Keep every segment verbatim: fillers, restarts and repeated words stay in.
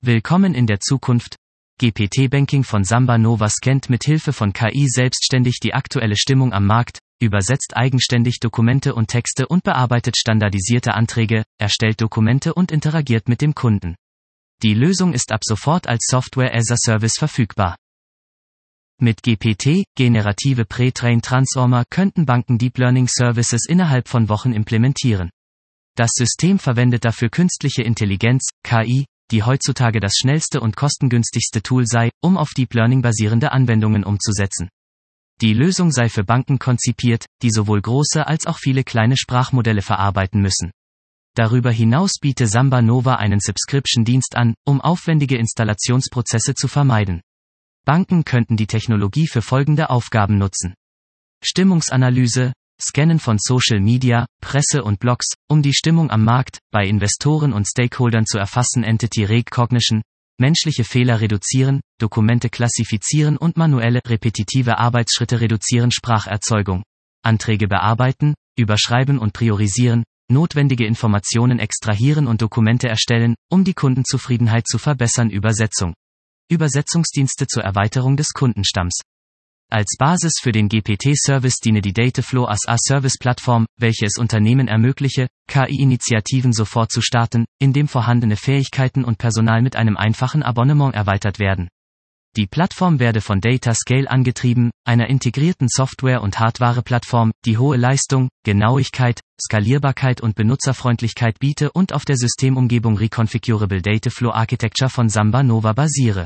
Willkommen in der Zukunft. G P T-Banking von Samba Nova scannt mit Hilfe von K I selbstständig die aktuelle Stimmung am Markt, übersetzt eigenständig Dokumente und Texte und bearbeitet standardisierte Anträge, erstellt Dokumente und interagiert mit dem Kunden. Die Lösung ist ab sofort als Software as a Service verfügbar. Mit G P T, generative Pre-Trained Transformer, könnten Banken Deep Learning Services innerhalb von Wochen implementieren. Das System verwendet dafür künstliche Intelligenz, K I, die heutzutage das schnellste und kostengünstigste Tool sei, um auf Deep Learning basierende Anwendungen umzusetzen. Die Lösung sei für Banken konzipiert, die sowohl große als auch viele kleine Sprachmodelle verarbeiten müssen. Darüber hinaus biete Samba Nova einen Subscription-Dienst an, um aufwendige Installationsprozesse zu vermeiden. Banken könnten die Technologie für folgende Aufgaben nutzen: Stimmungsanalyse, Scannen von Social Media, Presse und Blogs, um die Stimmung am Markt, bei Investoren und Stakeholdern zu erfassen, Entity Recognition, menschliche Fehler reduzieren, Dokumente klassifizieren und manuelle, repetitive Arbeitsschritte reduzieren, Spracherzeugung, Anträge bearbeiten, überschreiben und priorisieren, notwendige Informationen extrahieren und Dokumente erstellen, um die Kundenzufriedenheit zu verbessern, Übersetzung, Übersetzungsdienste zur Erweiterung des Kundenstamms. Als Basis für den G P T-Service diene die Dataflow as a Service-Plattform, welche es Unternehmen ermögliche, K I-Initiativen sofort zu starten, indem vorhandene Fähigkeiten und Personal mit einem einfachen Abonnement erweitert werden. Die Plattform werde von Datascale angetrieben, einer integrierten Software- und Hardware-Plattform, die hohe Leistung, Genauigkeit, Skalierbarkeit und Benutzerfreundlichkeit biete und auf der Systemumgebung Reconfigurable Dataflow Architecture von Samba Nova basiere.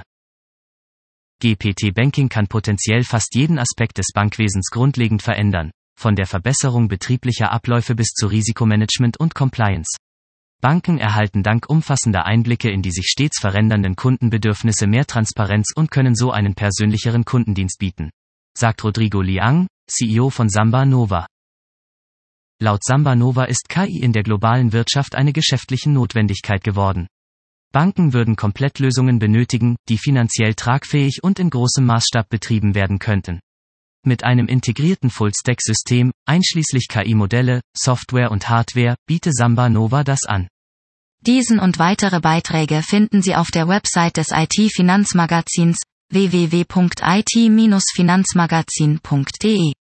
G P T-Banking kann potenziell fast jeden Aspekt des Bankwesens grundlegend verändern, von der Verbesserung betrieblicher Abläufe bis zu Risikomanagement und Compliance. Banken erhalten dank umfassender Einblicke in die sich stets verändernden Kundenbedürfnisse mehr Transparenz und können so einen persönlicheren Kundendienst bieten, sagt Rodrigo Liang, C E O von Samba Nova. Laut Samba Nova ist K I in der globalen Wirtschaft eine geschäftliche Notwendigkeit geworden. Banken würden Komplettlösungen benötigen, die finanziell tragfähig und in großem Maßstab betrieben werden könnten. Mit einem integrierten Full-Stack-System, einschließlich K I-Modelle, Software und Hardware, biete Samba Nova das an. Diesen und weitere Beiträge finden Sie auf der Website des I T-Finanzmagazins w w w punkt i t Bindestrich finanzmagazin punkt d e.